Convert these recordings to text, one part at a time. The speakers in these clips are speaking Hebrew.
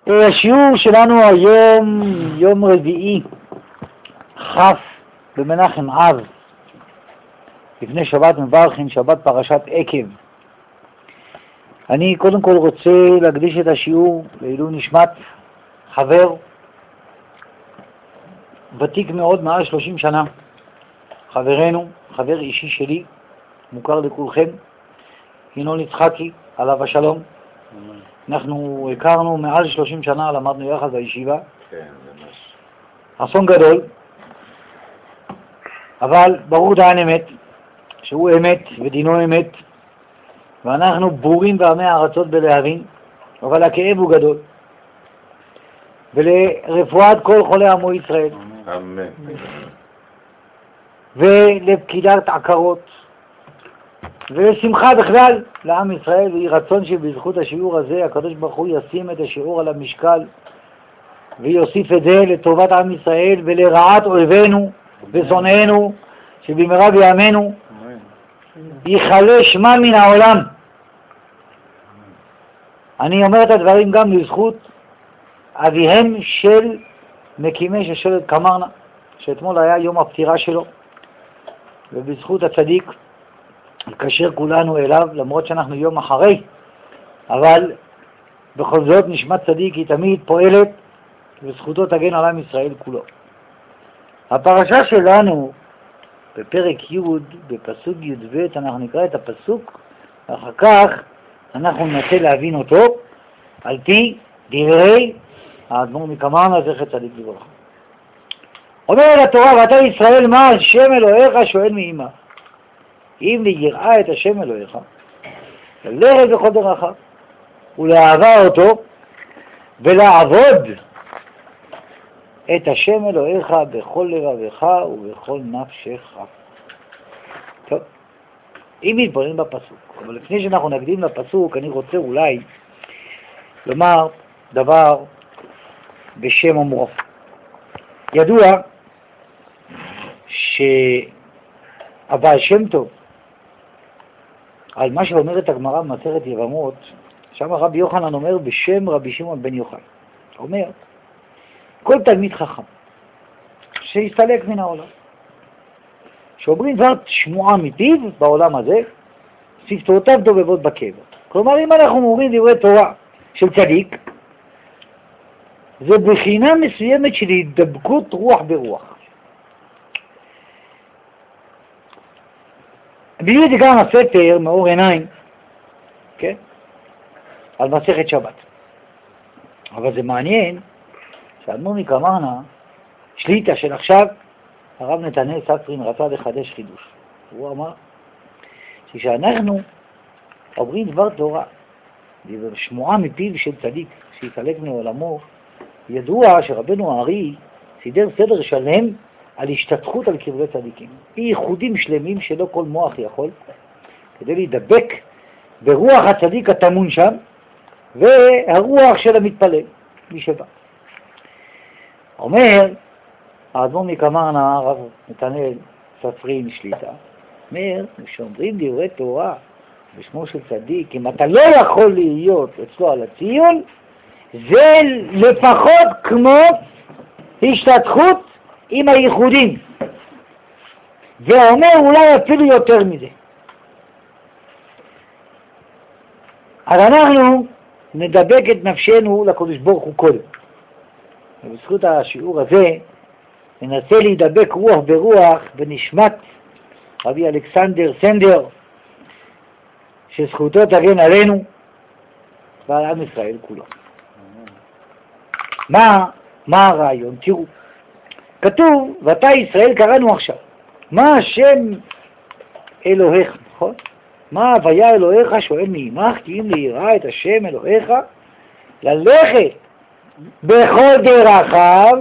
השיעור שלנו היום, יום רביעי, כ' במנחם אב, לפני שבת מברכין, שבת פרשת עקב. אני קודם כל רוצה להקדיש את השיעור לעילוי נשמת חבר ותיק מאוד, מעל 30 שנה, חברנו, חבר אישי שלי, מוכר לכולכם, ינון יצחקי, עליו השלום. אנחנו הכרנו מעל 30 שנה, למדנו יחד בישיבה. כן, ממש. אסון גדול, אבל ברור דיין אמת, שהוא אמת ודינו אמת, ואנחנו ברורים בעמי הארצות בלהבין, אבל הכאב הוא גדול. ולרפואת כל חולי עמו ישראל. אמן. ולפקידת עקרות. ולשמחה בכלל לעם ישראל, ויהי רצון שבזכות השיעור הזה הקדוש ברוך הוא ישים את השיעור על המשקל ויוסיף את זה לטובת עם ישראל ולרעת אויבינו ושונאינו, שבמהרה בימינו ייחלה שמם מן העולם. אני אומר את הדברים גם לזכות אביהם של מקימי שושלת קמרנה, שאתמול היה יום הפטירה שלו, ובזכות הצדיק נקשר כולנו אליו, למרות שאנחנו יום אחרי, אבל בכל זאת נשמת צדיק היא תמיד פועלת, וזכותו תגן על עם ישראל כולו. הפרשה שלנו בפרק י' בפסוק י"ב, אנחנו נקרא את הפסוק, ואחר כך אנחנו ננסה להבין אותו על פי דברי האדמו"ר מקמרנה זכר צדיק לברכה. אומר התורה, ואתה ישראל מה השם אלוהיך שואל מעמה, אם ליראה את השם אלוהיך, ללכת בכל דרכיו, ולאהבה אותו, ולעבוד את השם אלוהיך בכל לבבך ובכל נפשך. טוב, אם נתבונן בפסוק, אבל לפני שאנחנו נקדים לפסוק, אני רוצה אולי לומר דבר בשם אומרו. ידוע שהבעל שם טוב, על מה שאומרת הגמרא במסכת יבמות, שם רבי יוחנן אומר בשם רבי שמעון בן יוחאי, אומר, כל תלמיד חכם שיסתלק מן העולם, שאומרים דבר שמועה מפיו בעולם הזה, שפתותיו דובבות בקבר. כלומר, אם אנחנו אומרים דברי תורה של צדיק, זה בחינה מסוימת של הידבקות רוח ברוח. בלי זה גם הספר מאור עיניים, כן? על מסכת שבת. אבל זה מעניין שהאדמו"ר מקמרנה, שליטה של עכשיו, הרב נתנאל ספרין רצה לחדש חידוש. הוא אמר שכשאנחנו אומרים דבר תורה, שמועה מפיו של צדיק שיסתלק מעולמו, ידוע שרבנו הארי סידר סדר שלם על השתתחות על קברי צדיקים, ייחודים שלמים שלא כל מוח יכול, כדי להידבק ברוח הצדיק התמון שם, והרוח של המתפלל, מי שבא. אומר, האדמו"ר מקמרנה, הרב נתנאל ספרין שליטה, אומר, כשאומרים דברי תורה בשמו של צדיק, אם אתה לא יכול להיות אצלו על הציון, זה לפחות כמו השתתחות עם הייחודים, ואומר אולי אפילו יותר מזה. אז אנחנו נדבק את נפשנו לקדוש ברוך הוא קודם, ובזכות השיעור הזה ננסה להידבק רוח ברוח בנשמת רבי אלכסנדר סנדר, שזכותו תגן עלינו ועל עם ישראל כולו. מה הרעיון? תראו, כתוב, ואתה ישראל קראנו עכשיו. מה השם אלוהיך, נכון? מה הוויה אלוהיך שואל מעמך, כי אם ליראה את השם אלוהיך, ללכת בכל דרכיו,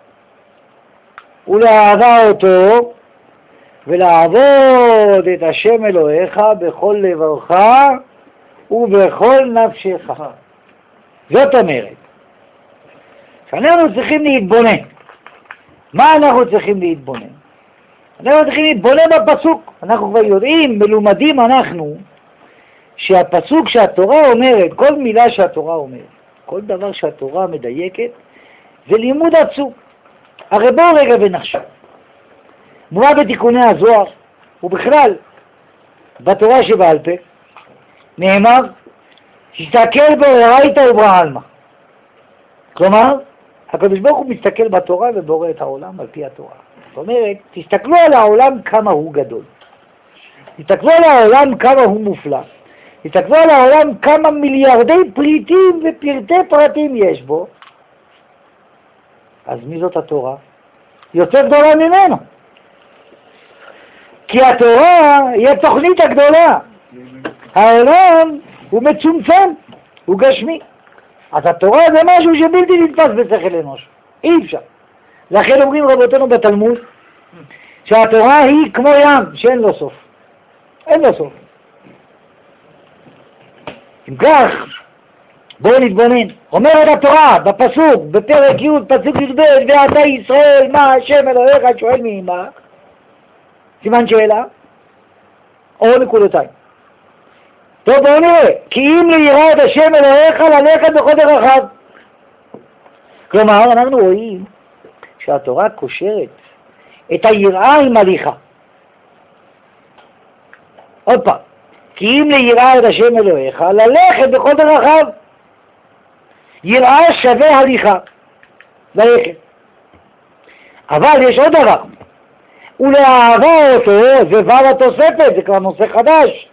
ולאהבה אותו, ולעבוד את השם אלוהיך בכל לבבך ובכל נפשך. זאת אומרת, שאנחנו צריכים להתבונן. מה אנחנו צריכים להתבונן? אנחנו צריכים להתבונן בפסוק. אנחנו כבר יודעים, מלומדים אנחנו, שהפסוק שהתורה אומרת, כל מילה שהתורה אומרת, כל דבר שהתורה מדייקת זה לימוד עצום. הרי בואו רגע ונחשוב. מובא בתיקוני הזוהר, ובכלל, בתורה שבעל פה, נאמר, תסתכל באורייתא וברעלמא. כלומר, הקדוש ברוך הוא מסתכל בתורה ובורא את העולם על פי התורה. זאת אומרת, תסתכלו על העולם כמה הוא גדול. תסתכלו על העולם כמה הוא מופלא. תסתכלו על העולם כמה מיליארדי פריטים ופרטי פרטים יש בו. אז מי זאת התורה? יותר גדולה ממנו. כי התורה היא התוכנית הגדולה. העולם הוא מצומצם, הוא גשמי. אז התורה זה משהו שבלתי נתפס בשכל אנוש. אי אפשר. לכן אומרים רבותינו בתלמוד, שהתורה היא כמו ים, שאין לו סוף. אין לו סוף. אם כך, בואו נתבונן. אומרת התורה בפסוק, בפרק י' פסוק י"ב, ואתה ישראל, מה השם אלוהיך שואל מעמך? סימן שאלה? או נקודתיים. טוב, בואו נראה. כי אם ליראת השם אלוהיך ללכת בכל דרכיו. כלומר, אנחנו רואים שהתורה קושרת את היראה עם הליכה. עוד פעם. כי אם ליראת השם אלוהיך ללכת בכל דרכיו. יראה שווה הליכה. ללכת. אבל יש עוד דבר. ולאהבה אותו, זה וו התוספת, זה כבר נושא חדש.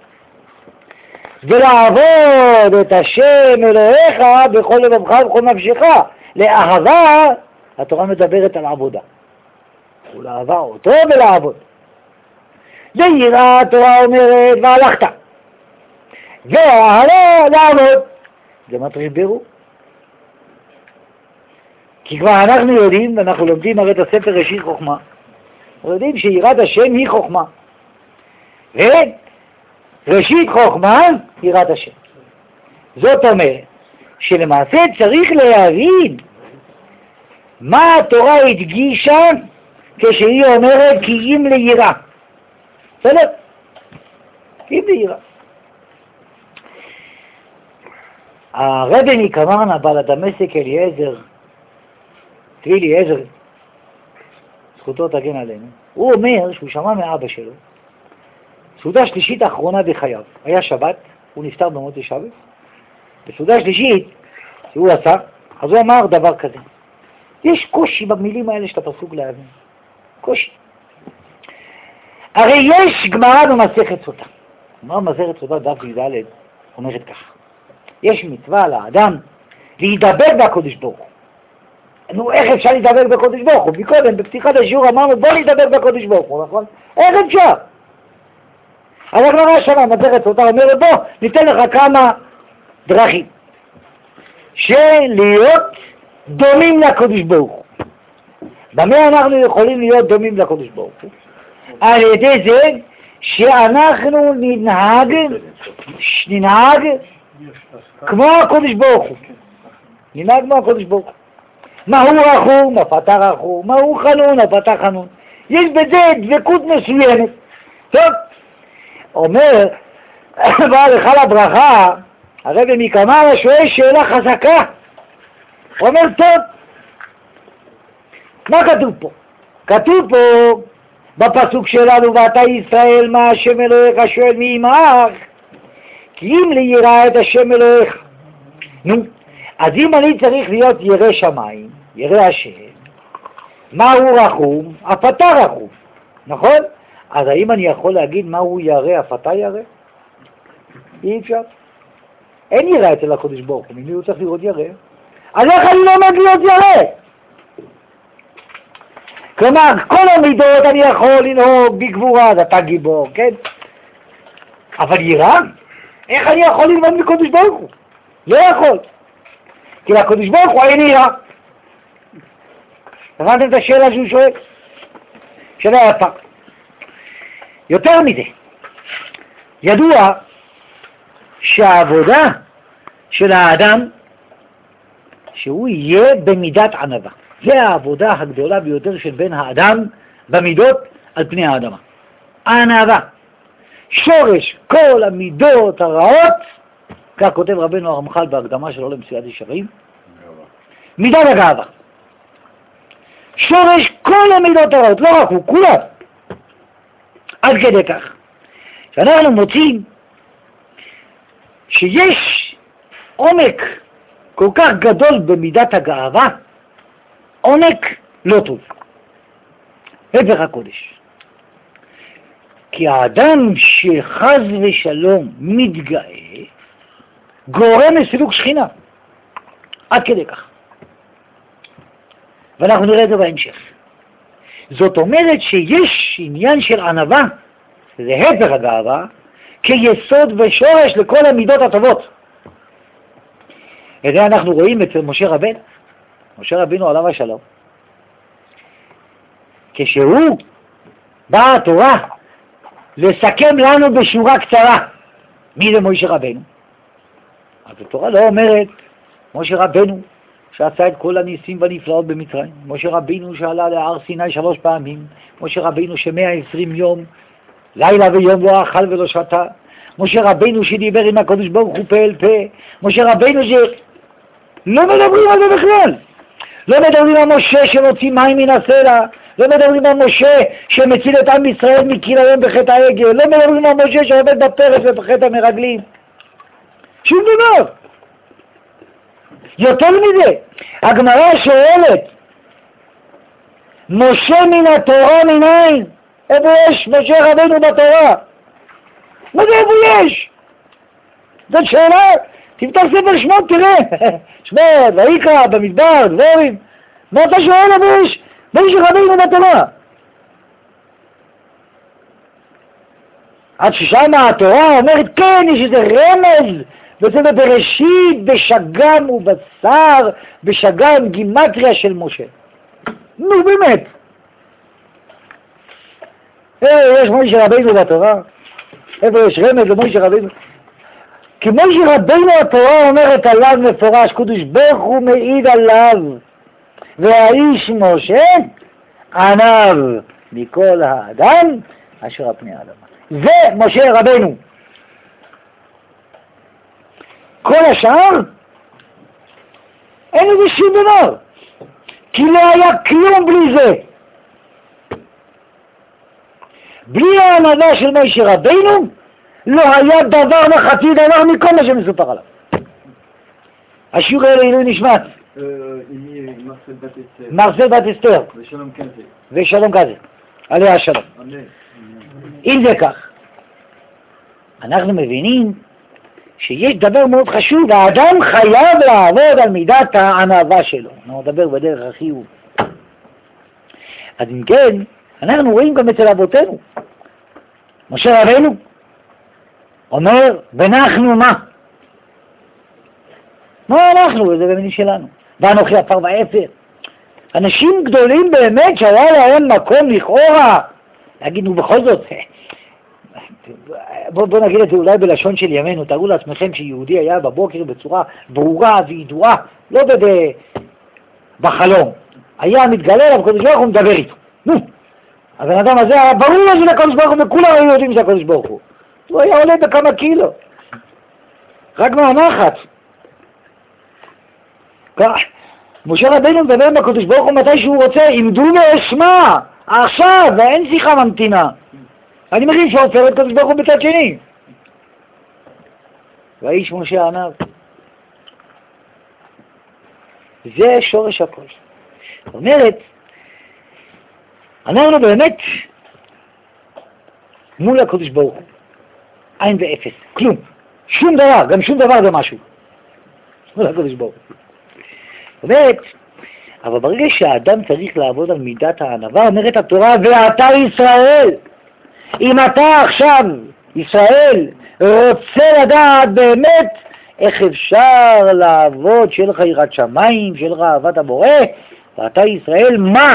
ולעבוד את השם אלוהיך בכל לבבך ובכל נפשך. לאהבה, התורה מדברת על עבודה. ולאהבה אותו ולעבוד. זה יראה, התורה אומרת, והלכת. והלאה לעבוד. זה מטריד בירור. כי כבר אנחנו יודעים, ואנחנו לומדים הרי את הספר ראשית חוכמה, אנחנו יודעים שיראת השם היא חוכמה. וראשית חוכמה, יראת השם. זאת אומרת, שלמעשה צריך להבין מה התורה הדגישה כשהיא אומרת כי אם ליראה. בסדר? כי אם ליראה. הרבי מקמרנה בעל הדמשק אליעזר, צבי אליעזר, זכותו תגן עלינו, הוא אומר שהוא שמע מאבא שלו, סעודה שלישית האחרונה בחייו, היה שבת, הוא נפטר במוצאי שבת, בסעודה שלישית שהוא עשה, אז הוא אמר דבר כזה, יש קושי במילים האלה של הפסוק להבין, קושי. הרי יש גמרא במסכת סוטה, גמרא במסכת סוטה דף י"ד אומרת כך, יש מצווה לאדם להידבק בקדוש ברוך הוא. נו, איך אפשר להידבק בקדוש ברוך הוא? מקודם, בפתיחת השיעור אמרנו, בוא להידבק בקדוש ברוך הוא, נכון? איך אפשר? אז הגמרא שמה, מסכת סוטה אומרת, בוא, ניתן לך כמה דרכים של להיות דומים לקדוש ברוך הוא. במה אנחנו יכולים להיות דומים לקדוש ברוך הוא? על ידי זה שאנחנו ננהג כמו הקדוש ברוך הוא. ננהג כמו הקדוש ברוך הוא. מהו רחום? אף אתה רחום. מהו חנון? אף אתה חנון. יש בזה דבקות מסוימת. טוב, אומר, בא לך לברכה, הרבי מקמרנה שואל שאלה חזקה. הוא אומר, טוב, מה כתוב פה? כתוב פה בפסוק שלנו, ואתה ישראל, מה השם אלוהיך שואל מעמך? כי אם ליראה את השם אלוהיך. נו, אז אם אני צריך להיות ירא שמיים, ירא השם, מהו רחום? אף אתה רחום, נכון? אז האם אני יכול להגיד מהו ירא, אף אתה ירא? אי אפשר. אין ירא אצל הקדוש ברוך הוא, ממי הוא צריך לראות ירא? אז איך אני לומד להיות ירא? כלומר, כל המידות אני יכול לנהוג בגבורה, אז אתה גיבור, כן? אבל יראה? איך אני יכול ללמוד מקדוש ברוך הוא? לא יכול. כי לקדוש ברוך הוא אין יראה. הבנתם את השאלה שהוא שואל? שאלה יפה. יותר מזה, ידוע שהעבודה של האדם, שהוא יהיה במידת ענווה. זה העבודה הגדולה ביותר של בן האדם במידות על פני האדמה. הענווה. שורש כל המידות הרעות כך כותב רבנו הרמח"ל בהקדמה שלו למסילת ישרים, מידת הגאווה. שורש כל המידות הרעות, לא רק הוא, כולם. עד כדי כך, שאנחנו מוצאים שיש עומק כל כך גדול במידת הגאווה, עומק לא טוב, הפך הקודש. כי האדם שחז ושלום מתגאה, גורם לסילוק שכינה, עד כדי כך. ואנחנו נראה את זה בהמשך. זאת אומרת שיש עניין של ענווה, זה הפך הגאווה, כיסוד ושורש לכל המידות הטובות. את זה אנחנו רואים אצל משה רבנו. משה רבנו עליו השלום. כשהוא באה התורה לסכם לנו בשורה קצרה מי זה משה רבנו. אז התורה לא אומרת משה רבנו שעשה את כל הניסים והנפלאות במצרים, משה רבנו שעלה להר סיני 3 פעמים, משה רבנו ש120 יום לילה ויום לא אכל ולא שתה, משה רבנו שדיבר עם הקדוש ברוך הוא פה אל פה, משה רבנו לא מדברים על זה בכלל. לא מדברים על משה שמוציא מים מן הסלע, לא מדברים על משה שמציל את עם ישראל מכיליון בחטא העגל, לא מדברים על משה שעובד בפרס ובחטא המרגלים. שום דבר. יותר מזה, הגמרא שואלת, משה מן התורה מניין? איפה יש משה רבנו בתורה? מה זה איפה יש? זאת שאלה, תפתח ספר שמות תראה, שמות, ויקרא, במדבר, דבורים, מה אתה שואל איפה יש משה רבנו בתורה? עד ששם התורה אומרת כן, יש איזה רמז, וזה בראשית, בשגם ובשר, בשגם גימטריה של משה. נו באמת. יש משה רבינו בתורה? איפה יש רמז למשה רבינו? כי משה רבינו התורה אומרת עליו מפורש, קדוש ברוך הוא מעיד עליו, והאיש משה עניו מכל האדם אשר על פני האדמה. זה משה רבינו. כל השאר אין לזה שום דבר, כי לא היה כלום בלי זה. בלי הענווה של משה רבינו לא היה דבר וחצי דבר מכל מה שמסופר עליו. השיעור האלה עילוי נשמת מרסל בת אסתר ושלום כזה עליה השלום. אם זה כך, אנחנו מבינים שיש דבר מאוד חשוב, האדם חייב לעבוד על מידת הענווה שלו. אנחנו נדבר בדרך החיוב. אז אם כן, אנחנו רואים גם אצל אבותינו. משה רבנו אומר, ואנחנו מה? מה אנחנו? זה במילים שלנו. ואנוכי עפר ואפר. אנשים גדולים באמת שהיה להם מקום לכאורה. להגיד, ובכל זאת, בוא נגיד את זה אולי בלשון של ימינו, תראו לעצמכם שיהודי היה בבוקר בצורה ברורה וידועה, לא בחלום. היה מתגלה אליו, הקדוש ברוך הוא מדבר איתו. הבן אדם הזה היה ברור לו שזה הקדוש ברוך הוא, וכולם היו יודעים שזה הקדוש ברוך הוא. הוא היה עולה בכמה קילו. רק מהנחת. משה רבנו מדבר עם הקדוש ברוך הוא מתי שהוא רוצה, עמדו ואשמע, עכשיו, ואין שיחה ממתינה. אני מבין שעופר את קדוש ברוך הוא בצד שני. והאיש משה עניו. זה שורש הכל. זאת אומרת, אנחנו באמת מול הקדוש ברוך הוא. עין ואפס, כלום. שום דבר, גם שום דבר זה משהו. מול הקדוש ברוך הוא. זאת אומרת, אבל ברגע שהאדם צריך לעבוד על מידת הענווה, אומרת התורה, ואתה ישראל. אם אתה עכשיו, ישראל, רוצה לדעת באמת איך אפשר לעבוד של יראת שמיים, של אהבת הבורא, ואתה ישראל, מה?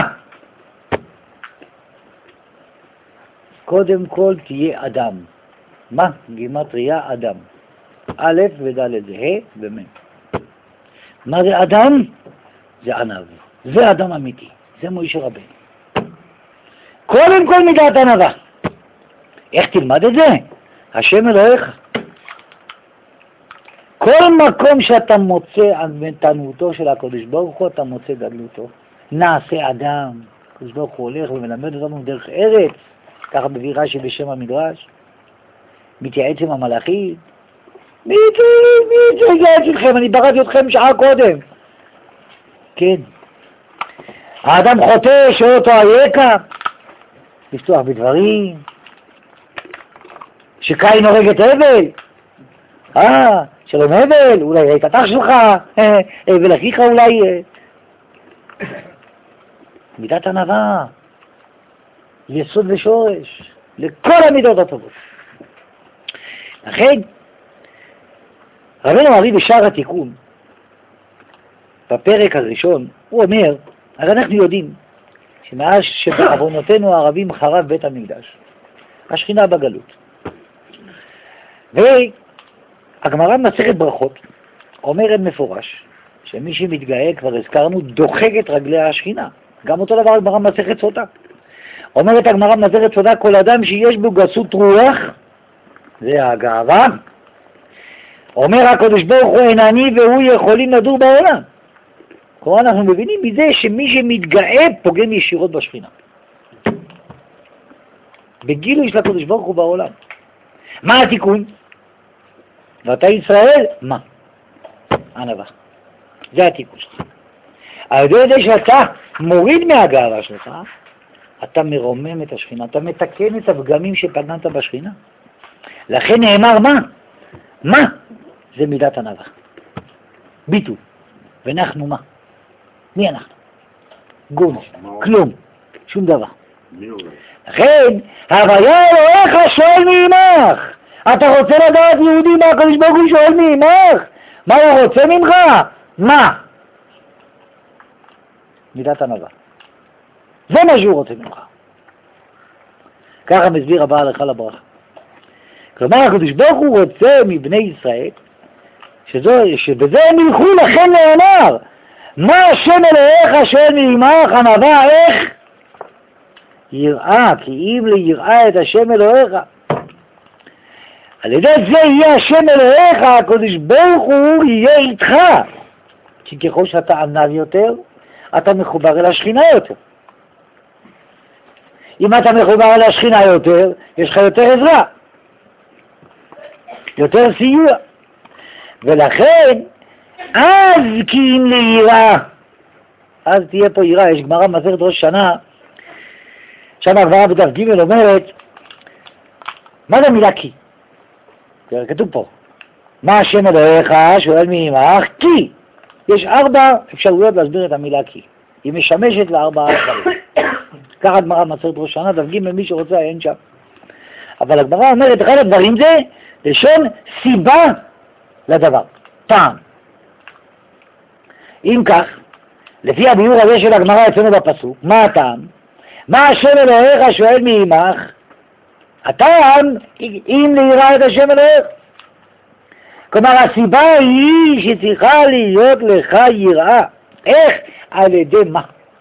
קודם כל תהיה אדם. מה? גימטריה אדם. א' וד' זה ה' ומ'. מה זה אדם? זה ענב. זה אדם אמיתי. זה משה רבנו. קודם כל מידת ענווה. איך תלמד את זה? השם אלוהיך. כל מקום שאתה מוצא ענוותנותו של הקדוש ברוך הוא, אתה מוצא גדלותו. נעשה אדם, הקדוש ברוך הוא הולך ומלמד אותנו דרך ארץ, ככה מביא רש"י בשם המדרש, מתייעץ עם המלאכים, מי התייעץ איתכם? אני בראתי אתכם שעה קודם. כן. האדם חוטא שאותו היקע, לפתוח בדברים, שקין הורג את הבל, שלום הבל, אולי ראית אתך שלך, ולאחיך אולי, מידת ענווה, יסוד ושורש, לכל המידות הטובות. לכן, רבנו ארי בשער התיקון, בפרק הראשון, הוא אומר, הרי אנחנו יודעים שמאז שבעוונותינו הערבים חרב בית המקדש, השכינה בגלות. והגמרא במסכת ברכות אומרת מפורש שמי שמתגאה, כבר הזכרנו, דוחק את רגלי השכינה. גם אותו דבר הגמרא במסכת סוטה. אומרת הגמרא במסכת סוטה, כל אדם שיש בו גסות רוח, זה הגאווה. אומר הקדוש ברוך הוא, אין אני והוא יכולים לדור בעולם. כלומר אנחנו מבינים מזה שמי שמתגאה פוגם ישירות בשכינה. בגילוי של הקדוש ברוך הוא בעולם. מה התיקון? ואתה ישראל, מה? ענווה. זה התיקון שלך. על ידי שאתה מוריד מהגאווה שלך, אתה מרומם את השכינה, אתה מתקן את הפגמים שפגמת בשכינה. לכן נאמר מה? מה? זה מידת ענווה. ביטול. ואנחנו מה? מי אנחנו? גון, כלום, שום דבר. לכן, הוויה אלוהיך שואל מעמך. אתה רוצה לדעת יהודי מה הקדוש ברוך הוא שואל מעמך? מה הוא רוצה ממך? מה? מידת ענווה. זה מה שהוא רוצה ממך. ככה מסביר הבא לך לברכה. כלומר, הקדוש ברוך הוא רוצה מבני ישראל שבזה הם ילכו, לכן נאמר מה השם אלוהיך שואל מעמך ענווה איך? יראה, כי אם ליראה את השם אלוהיך. על ידי זה יהיה השם אלוהיך, הקדוש ברוך הוא יהיה איתך. כי ככל שאתה ענב יותר, אתה מחובר אל השכינה יותר. אם אתה מחובר אל השכינה יותר, יש לך יותר עזרה, יותר סיוע. ולכן, אז כי אם ליראה, אז תהיה פה יראה. יש גמרא במסכת ראש שנה, שם הגמרא בדף ג' אומרת, מה זה מילה כי? כתוב פה, מה השם אלוהיך שואל מעמך? כי. יש 4 אפשרויות להסביר את המילה כי. היא משמשת ל4 דברים. ככה הגמרא במסכת ראש שנה, דף ג' מי שרוצה אין שם. אבל הגמרא אומרת, אחד הדברים זה לשון סיבה לדבר, טעם. אם כך, לפי הביאור הזה של הגמרא אצלנו בפסוק, מה הטעם? מה השם אלוהיך שואל מעמך? הטעם, אם ליראה את השם אלוהיך. כלומר, הסיבה היא שצריכה להיות לך יראה. איך? על ידי מה?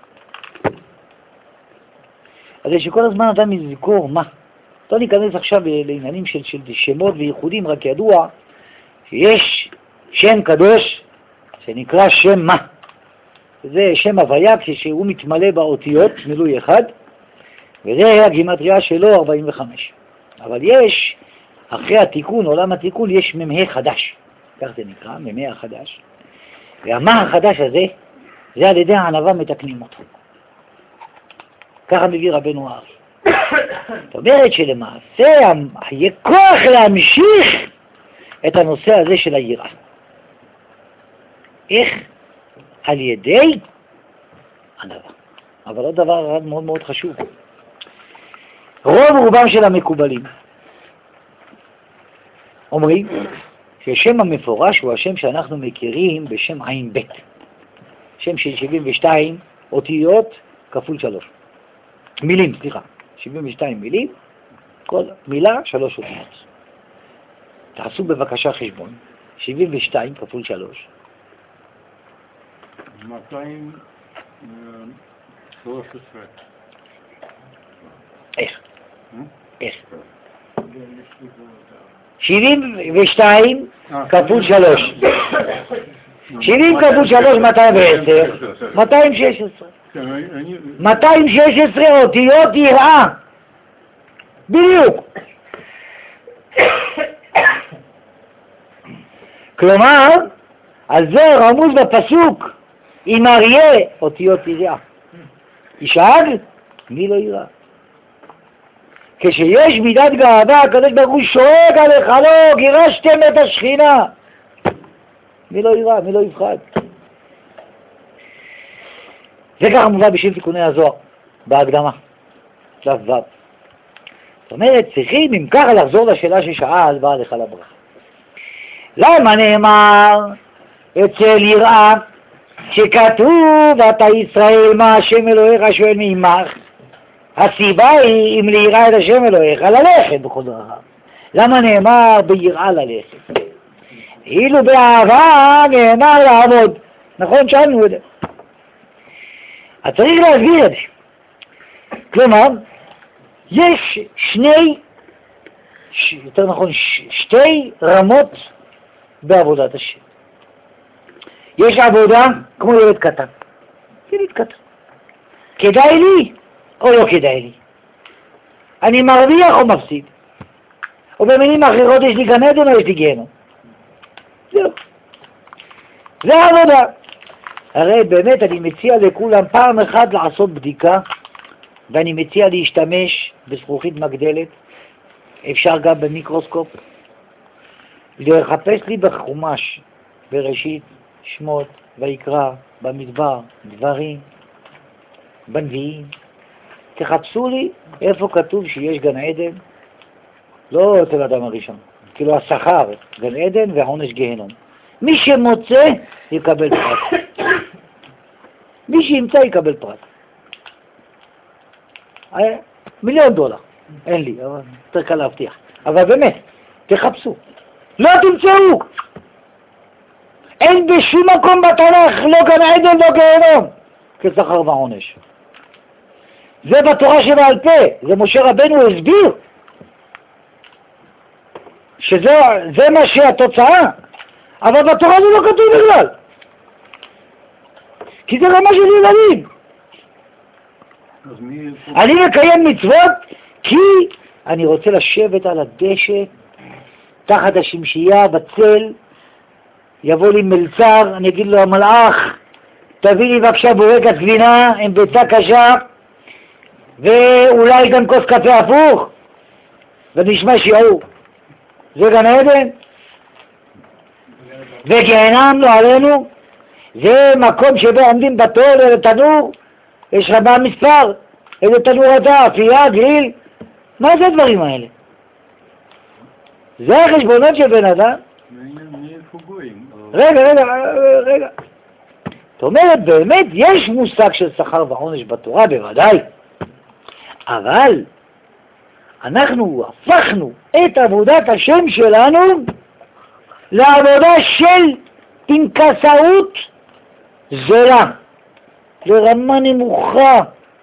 אז שכל הזמן אדם יזכור מה. לא ניכנס עכשיו לעניינים של שמות וייחודים, רק ידוע שיש שם קדוש שנקרא שם מה. זה שם הוויה כשהוא מתמלא באותיות, מילוי אחד, וזה הגימטריה שלו 45. אבל יש, אחרי התיקון, עולם התיקון, יש ממה חדש. כך זה נקרא, ממה החדש. והמה החדש הזה, זה על ידי הענווה מתקנים אותו. ככה מביא רבנו ארי. זאת אומרת שלמעשה יהיה כוח להמשיך את הנושא הזה של היראה. איך? על ידי ענווה. אבל עוד דבר מאוד מאוד חשוב. רובם של המקובלים אומרים שהשם המפורש הוא השם שאנחנו מכירים בשם עין בית. שם של 72 אותיות כפול 3. מילים, סליחה. 72 מילים, כל מילה 3 אותיות. תעשו בבקשה חשבון. 72 כפול 3. 213. איך? איך? 72 כפול 3. 70 כפול 3, 210. 216. 216 אותיות יראה. בדיוק. כלומר, על זה רמוז בפסוק, אם אריה אותיות יראה. ישאג, מי לא יראה? כשיש מידת גאווה, הקדוש ברוך הוא שואג עליך, לא, גירשתם את השכינה. מי לא יראה? מי לא יפחד? זה ככה מובא בשביל תיקוני הזוהר, בהקדמה, שלב ו'. זאת אומרת, צריכים אם ככה לחזור לשאלה ששאל בעל לך לברכה. למה נאמר אצל יראה שכתוב אתה ישראל מה השם אלוהיך שואל מעמך? הסיבה היא אם ליראה את השם אלוהיך ללכת בכל דרכיו. למה נאמר ביראה ללכת? אילו באהבה נאמר לעבוד. נכון? שאלנו את זה. אז צריך להסביר את זה. כלומר, יש יותר נכון, שתי רמות בעבודת השם. יש עבודה כמו ילד קטן. ילד קטן. כדאי לי או לא כדאי לי? אני מרוויח או מפסיד? או במילים אחרות יש לי גן עדן או יש לי גיהנום? זהו. זה העבודה. הרי באמת אני מציע לכולם פעם אחת לעשות בדיקה, ואני מציע להשתמש בזכוכית מגדלת, אפשר גם במיקרוסקופ, לחפש לי בחומש, בראשית, שמות, ויקרא, במדבר, דברים, בנביאים. תחפשו לי איפה כתוב שיש גן עדן, לא אצל האדם הראשון, כאילו השכר, גן עדן והעונש גיהנום. מי שמוצא יקבל פרט. מי שימצא יקבל פרט. $1,000,000. אין לי, אבל יותר קל להבטיח. אבל באמת, תחפשו. לא תמצאו. אין בשום מקום בתנ"ך, לא גן עדן, לא גיהנום, כשכר ועונש. זה בתורה שבעל פה, זה משה רבנו הסביר. שזה מה שהתוצאה. אבל בתורה זה לא כתוב בכלל. כי זה רמה של ילדים. אני מקיים מצוות כי אני רוצה לשבת על הדשא תחת השמשייה בצל, יבוא לי מלצר, אני אגיד לו המלאך תביא לי בבקשה בורקס גבינה עם ביצה קשה ואולי גם כוס קפה הפוך ונשמע שיעור. זה גן עדן? וגיהנם לא עלינו, זה מקום שבו עומדים בתור לתנור, יש לך מה מספר, איזה תנור אתה, אפייה, גריל, מה זה הדברים האלה? זה החשבונות של בן אדם? רגע. זאת אומרת, באמת יש מושג של שכר ועונש בתורה, בוודאי, אבל אנחנו הפכנו את עבודת השם שלנו לעבודה של פנקסאות זולה, לרמה נמוכה.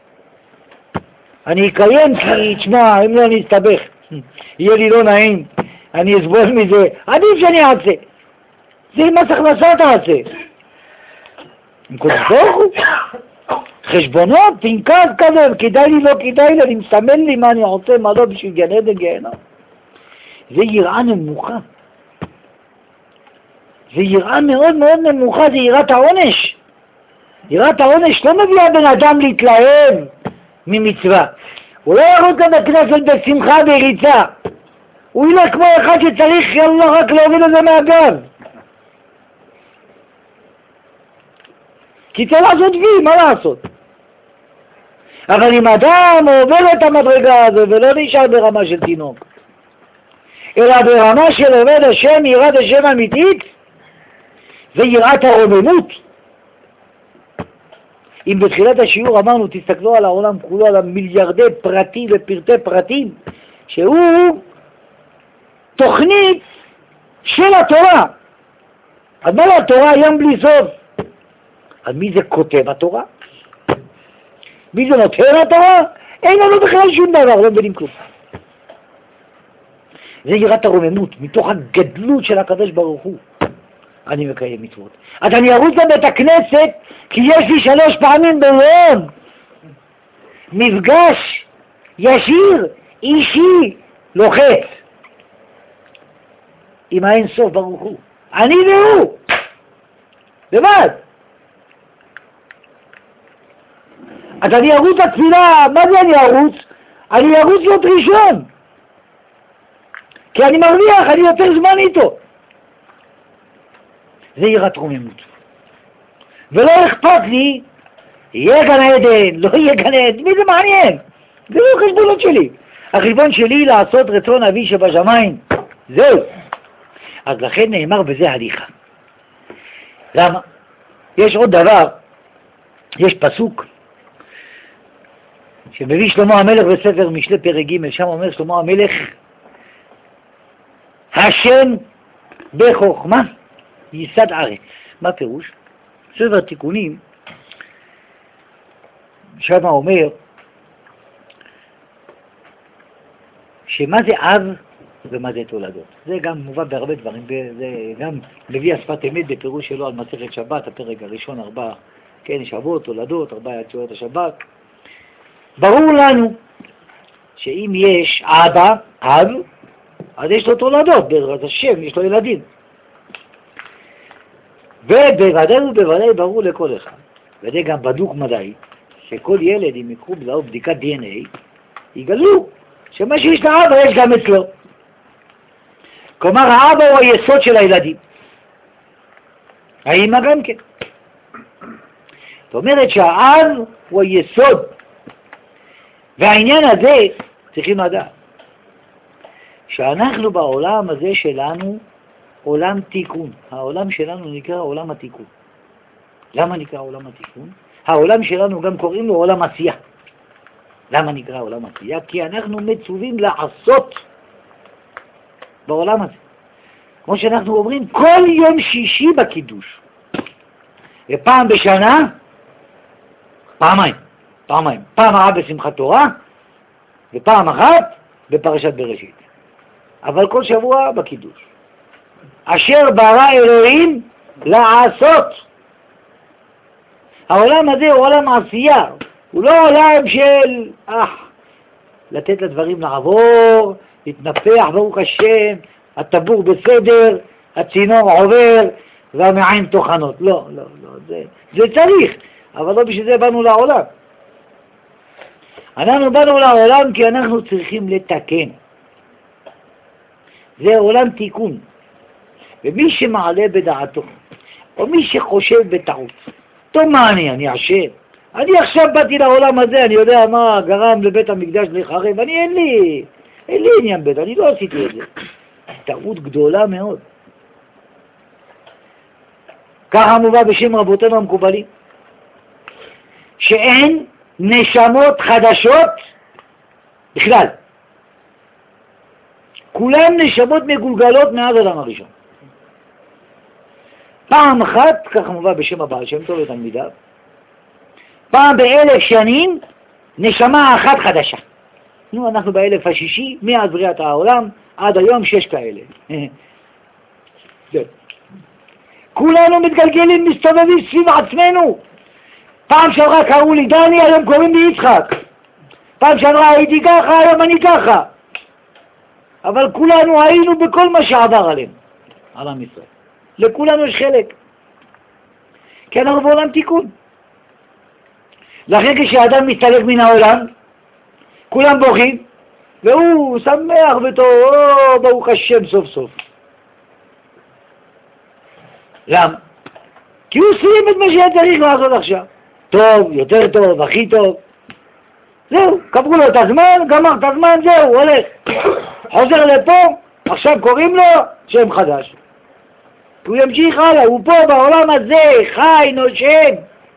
אני אקיים כי, תשמע, אם לא אני אסתבך, יהיה לי לא נעים, אני אסבול מזה, עדיף שאני אעשה. זה עם מס הכנסה תעשה. עם כל ברוך, חשבונות, פנקס כזה, כדאי לי, לא כדאי לי, אני מסמן לי מה אני עושה, מה לא, בשביל גן עדן גיהנום. זה יראה נמוכה. זה יראה מאוד מאוד נמוכה, זה יראת העונש. יראת העונש לא מביאה בן אדם להתלהב ממצווה. הוא לא ירוץ גם בכנסת בשמחה וריצה. הוא ילך כמו אחד שצריך רק להוביל את זה מהגב. כי צריך לעשות וי, מה לעשות? אבל אם אדם עובר את המדרגה הזו ולא נשאר ברמה של תינוק, אלא ברמה של עובד השם, יראת השם אמיתית, זה יראת הרוממות. אם בתחילת השיעור אמרנו, תסתכלו על העולם כולו, על המיליארדי פרטים ופרטי פרטים, שהוא תוכנית של התורה. אז מה לתורה ים בלי סוף? אז מי זה כותב התורה? מי זה נותן התורה? אין לנו בכלל שום דבר, לא מבינים כלום. זה יראת הרוממות, מתוך הגדלות של הקדוש ברוך הוא. אני מקיים מצוות. אז אני ארוץ לבית הכנסת, כי יש לי 3 פעמים ביום מפגש ישיר, אישי, לוחץ עם האין סוף ברוך הוא. אני והוא לבד. אז אני ארוץ לתפילה. מה זה אני ארוץ? אני ארוץ להיות ראשון, כי אני מרוויח, אני יותר זמן איתו. זה יראת רוממות. ולא אכפת לי, יהיה גן עדן, לא יהיה גן עדן, מי זה מעניין? זה לא חשבונות שלי. החשבון שלי לעשות רצון אבי שבשמיים. זהו. אז לכן נאמר בזה הליכה. למה? יש עוד דבר, יש פסוק שמביא שלמה המלך בספר משלי פרק ג', שם אומר שלמה המלך, השם בחוכמה ייסד ארץ. מה פירוש? ספר תיקונים, שם אומר שמה זה אב ומה זה תולדות. זה גם מובא בהרבה דברים, זה גם מביא השפת אמת בפירוש שלו על מסכת שבת, הפרק הראשון, 4 שבועות, תולדות, 4 יצורות השבת. ברור לנו שאם יש אבא, אב, אז יש לו תולדות, בעזרת השם יש לו ילדים. ובוודאי ובוודאי ברור לכל אחד, וזה גם בדוק מדעי, שכל ילד, אם יקחו בזהו בדיקת DNA, יגלו שמה שיש לאבא יש גם אצלו. כלומר, האבא הוא היסוד של הילדים. האמא גם כן. זאת אומרת שהאב הוא היסוד. והעניין הזה צריכים לדעת, שאנחנו בעולם הזה שלנו, עולם תיקון. העולם שלנו נקרא עולם התיקון. למה נקרא עולם התיקון? העולם שלנו גם קוראים לו עולם עשייה. למה נקרא עולם עשייה? כי אנחנו מצווים לעשות בעולם הזה. כמו שאנחנו אומרים, כל יום שישי בקידוש. ופעם בשנה, פעמיים. פעם אחת בשמחת תורה, ופעם אחת בפרשת בראשית. אבל כל שבוע בקידוש. אשר ברא אלוהים לעשות. העולם הזה הוא עולם עשייה. הוא לא עולם של לתת לדברים לעבור, להתנפח, ברוך השם, הטבור בסדר, הצינור עובר, והמעיים תוכנות. לא, זה צריך, אבל לא בשביל זה באנו לעולם. אנחנו באנו לעולם כי אנחנו צריכים לתקן. זה עולם תיקון. ומי שמעלה בדעתו, או מי שחושב בטעות, טוב מה אני אשם. אני עכשיו באתי לעולם הזה, אני יודע מה גרם לבית המקדש לחרב, אין לי עניין בית, אני לא עשיתי את זה. טעות גדולה מאוד. ככה מובא בשם רבותינו המקובלים, שאין נשמות חדשות בכלל. כולם נשמות מגולגלות מאז אדם הראשון. פעם אחת, ככה מובא בשם הבעל שם טוב לתלמידיו, פעם ב1000 שנים נשמה אחת חדשה. אנחנו באלף השישי, מאז בריאת העולם עד היום 6 כאלה. כולנו מתגלגלים, מסתובבים סביב עצמנו. פעם שעברה קראו לי דני, היום קוראים לי יצחק. פעם שעברה הייתי ככה, היום אני ככה. אבל כולנו היינו בכל מה שעבר עלינו, על עם ישראל. לכולנו יש חלק. כי אנחנו בעולם תיקון. לכן כשאדם מסתלק מן העולם, כולם בוכים, והוא שמח וטוב, ברוך השם סוף סוף. למה? כי הוא סיים את מה שהיה צריך לעשות עכשיו. טוב, יותר טוב, הכי טוב. זהו, קברו לו את הזמן, גמר את הזמן, זהו, הוא הולך. חוזר לפה, עכשיו קוראים לו שם חדש. הוא ימשיך הלאה, הוא פה בעולם הזה, חי, נושם.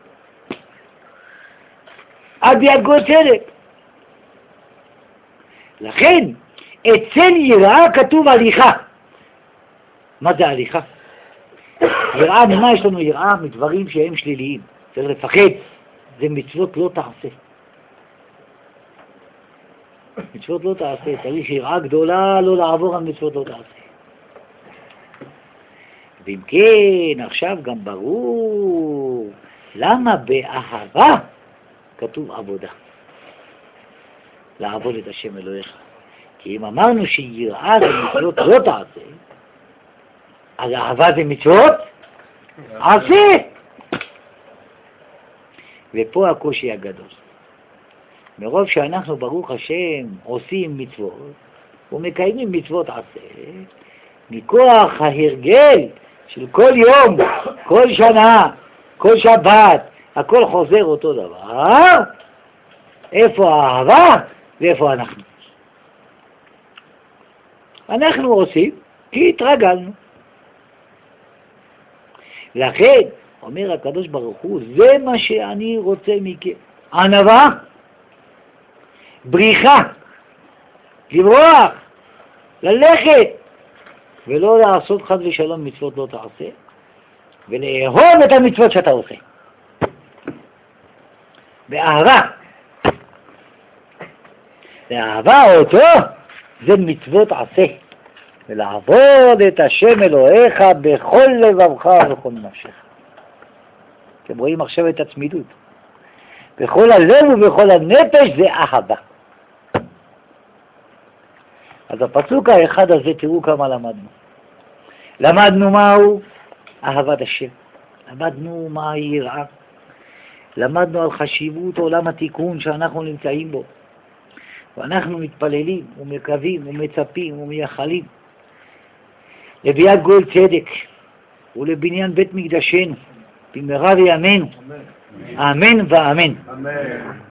עד ביד גוי צדק. לכן, אצל יראה כתוב הליכה. מה זה הליכה? יראה, ממה יש לנו יראה? מדברים שהם שליליים. צריך לפחד. זה מצוות לא תעשה. מצוות לא תעשה, צריך יראה גדולה לא לעבור על מצוות לא תעשה. ואם כן, עכשיו גם ברור למה באהבה כתוב עבודה. לעבוד את השם אלוהיך. כי אם אמרנו שיראה זה מצוות לא תעשה, אז אהבה זה מצוות עשה. ופה הקושי הגדול. מרוב שאנחנו ברוך השם עושים מצוות ומקיימים מצוות עשה, מכוח ההרגל של כל יום, כל שנה, כל שבת, הכל חוזר אותו דבר, איפה האהבה ואיפה אנחנו? אנחנו עושים כי התרגלנו. לכן, אומר הקדוש ברוך הוא, זה מה שאני רוצה מכם. ענווה, בריחה, לברוח, ללכת, ולא לעשות חד ושלום מצוות לא תעשה, ולאהוב את המצוות שאתה עושה. באהבה. לאהבה אותו זה מצוות עשה. ולעבוד את השם אלוהיך בכל לבבך ובכל נפשך. אתם רואים עכשיו את הצמידות. בכל הלב ובכל הנפש זה אהבה. אז הפסוק האחד הזה, תראו כמה למדנו. למדנו מהו? אהבת השם. למדנו מה היראה. למדנו על חשיבות עולם התיקון שאנחנו נמצאים בו. ואנחנו מתפללים ומקווים ומצפים ומייחלים לביאת גואל צדק ולבניין בית מקדשנו במהרה בימינו. אמן ואמן.